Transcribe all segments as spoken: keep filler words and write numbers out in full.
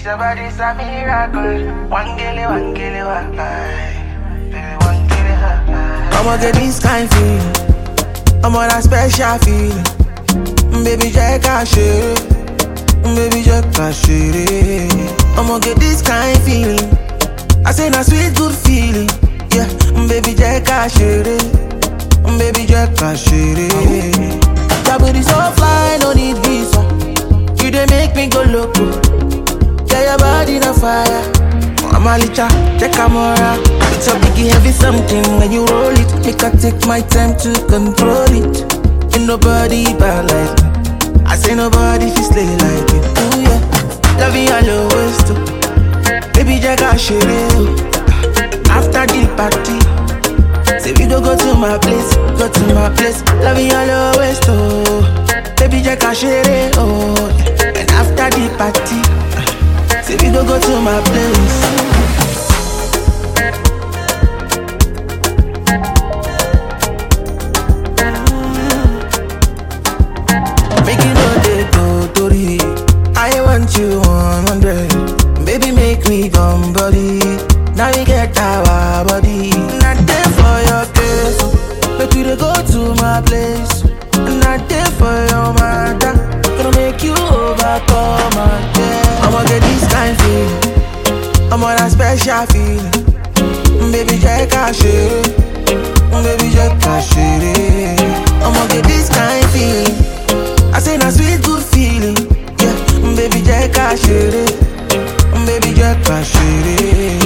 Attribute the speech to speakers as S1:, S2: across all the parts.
S1: your body's a miracle. One gilly, one gilly, one eye. One gilly, one eye. I'ma get this kind feeling. I'm on a special feeling. Baby, Jack, I share. Baby, Jack, I share. I'ma get this kind feeling. I say, na sweet, good feeling. Yeah, baby, Jack, I share. Baby, Jack, I share. That booty so fly, no need visa. You dey make me go loco. Yeah, your body na fire. I'm a licha, check camera. It's a biggie heavy something when you roll it. Make I take my time to control it. Ain't nobody bad like me. I say nobody fi slay like it. Ooh yeah, love you all always too. Baby Jack I share it. After the party, say we go go to my place, go to my place. Love you all always too. Baby Jack I share it. Oh, and after the party, say we go go to my place. Make you know they go Tori. I want you one hundred. Baby make me come body. Now we get our body. Not there for your case. Make you go to my place. Not there for your matter. Gonna make you overcome again. I'ma get this kind feeling. I'm on a special feeling. Baby Jack I share. Baby Jack I share. I'ma get this kind feeling. I say na sweet good feeling. Yeah, baby Jack I share. Baby Jack I share.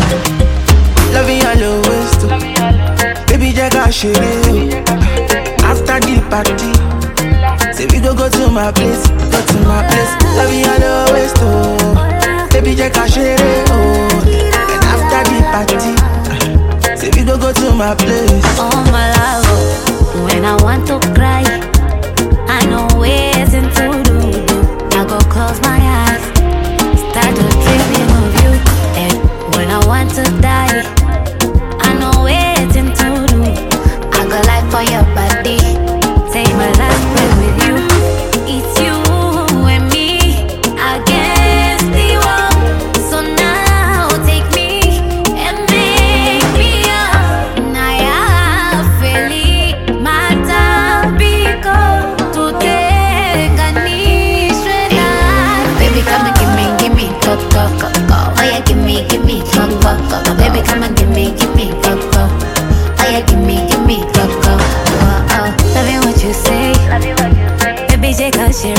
S1: Love you all always too. Baby Jack I share. After the party, say we go go to my place, go to my place. Love you all always too. Baby Jack I share. Oh, and after the party, say we go go to my place.
S2: Oh my love, when I want to cry, I know ways to do. I go close my eyes, start to dreaming of you. And when I want to die, I know ways to do. I go like for your body, take my last breath with you. It's you and me against the world. So now take me and make me up. Naya feli mata biko today gani shwela. Baby come and give me, give me go go go go. Oh yeah, give me, give me go go go go. Baby come and give me, give me go go. Oh yeah, give me, give me go go. Oh oh, loving what you say. Baby J got share.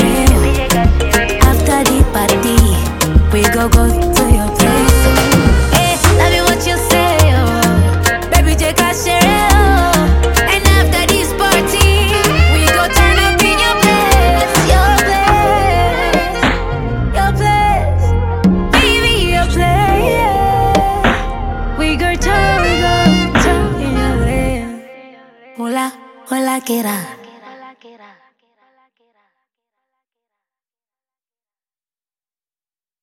S2: After the party, we go go to your place. Hey, loving what you say. Oh, baby J got share. And after this party, we go turn up in your place, your place, your place, baby your place. We go turn, we go turn in your place. Hola, hola, que era.